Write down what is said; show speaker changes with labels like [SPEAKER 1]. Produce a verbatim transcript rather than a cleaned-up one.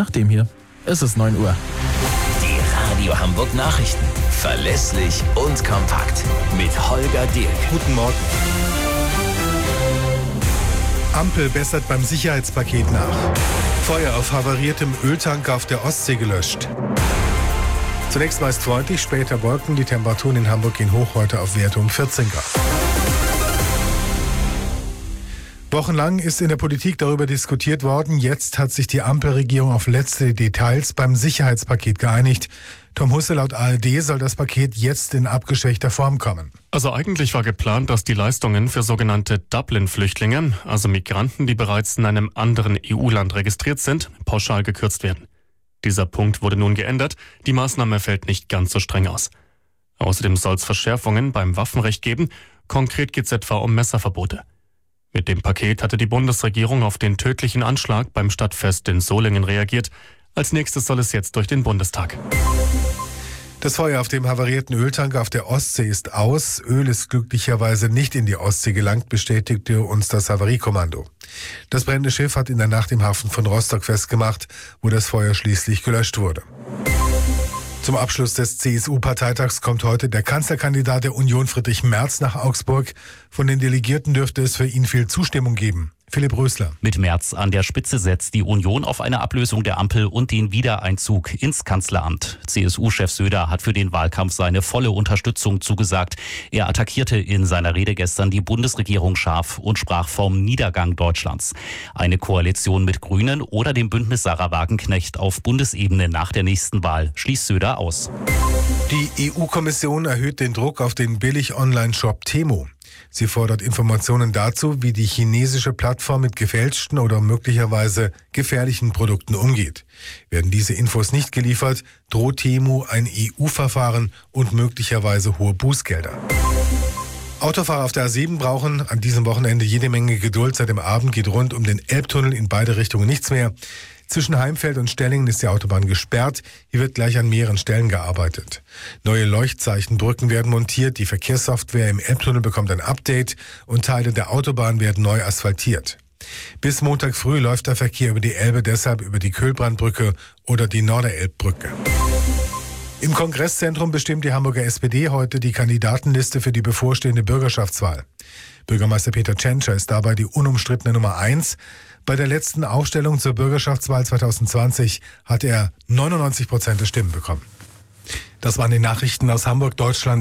[SPEAKER 1] nach dem hier. Es ist neun Uhr.
[SPEAKER 2] Die Radio Hamburg Nachrichten. Verlässlich und kompakt. Mit Holger Dirk.
[SPEAKER 3] Guten Morgen. Ampel bessert beim Sicherheitspaket nach. Feuer auf havariertem Öltanker auf der Ostsee gelöscht. Zunächst meist freundlich, später Wolken. Die Temperaturen in Hamburg gehen hoch, heute auf Werte um vierzehn Grad. Wochenlang ist in der Politik darüber diskutiert worden. Jetzt hat sich die Ampelregierung auf letzte Details beim Sicherheitspaket geeinigt. Tom Husse, laut A R D soll das Paket jetzt in abgeschwächter Form kommen.
[SPEAKER 4] Also eigentlich war geplant, dass die Leistungen für sogenannte Dublin-Flüchtlinge, also Migranten, die bereits in einem anderen E U-Land registriert sind, pauschal gekürzt werden. Dieser Punkt wurde nun geändert. Die Maßnahme fällt nicht ganz so streng aus. Außerdem soll es Verschärfungen beim Waffenrecht geben. Konkret geht es etwa um Messerverbote. Mit dem Paket hatte die Bundesregierung auf den tödlichen Anschlag beim Stadtfest in Solingen reagiert. Als nächstes soll es jetzt durch den Bundestag.
[SPEAKER 3] Das Feuer auf dem havarierten Öltanker auf der Ostsee ist aus. Öl ist glücklicherweise nicht in die Ostsee gelangt, bestätigte uns das Havariekommando. Das brennende Schiff hat in der Nacht im Hafen von Rostock festgemacht, wo das Feuer schließlich gelöscht wurde. Zum Abschluss des C S U-Parteitags kommt heute der Kanzlerkandidat der Union Friedrich Merz nach Augsburg. Von den Delegierten dürfte es für ihn viel Zustimmung geben. Philipp Rösler.
[SPEAKER 5] Mit Merz an der Spitze setzt die Union auf eine Ablösung der Ampel und den Wiedereinzug ins Kanzleramt. C S U-Chef Söder hat für den Wahlkampf seine volle Unterstützung zugesagt. Er attackierte in seiner Rede gestern die Bundesregierung scharf und sprach vom Niedergang Deutschlands. Eine Koalition mit Grünen oder dem Bündnis Sarah Wagenknecht auf Bundesebene nach der nächsten Wahl schließt Söder aus.
[SPEAKER 3] Die E U-Kommission erhöht den Druck auf den Billig-Online-Shop Temu. Sie fordert Informationen dazu, wie die chinesische Plattform mit gefälschten oder möglicherweise gefährlichen Produkten umgeht. Werden diese Infos nicht geliefert, droht Temu ein E U-Verfahren und möglicherweise hohe Bußgelder. Autofahrer auf der A sieben brauchen an diesem Wochenende jede Menge Geduld. Seit dem Abend geht rund um den Elbtunnel in beide Richtungen nichts mehr. Zwischen Heimfeld und Stellingen ist die Autobahn gesperrt. Hier wird gleich an mehreren Stellen gearbeitet. Neue Leuchtzeichenbrücken werden montiert. Die Verkehrssoftware im Elbtunnel bekommt ein Update und Teile der Autobahn werden neu asphaltiert. Bis Montag früh läuft der Verkehr über die Elbe deshalb über die Köhlbrandbrücke oder die Norderelbbrücke. Im Kongresszentrum bestimmt die Hamburger S P D heute die Kandidatenliste für die bevorstehende Bürgerschaftswahl. Bürgermeister Peter Tschentscher ist dabei die unumstrittene Nummer eins. Bei der letzten Aufstellung zur Bürgerschaftswahl zwanzig zwanzig hat er neunundneunzig Prozent der Stimmen bekommen. Das waren die Nachrichten aus Hamburg, Deutschland.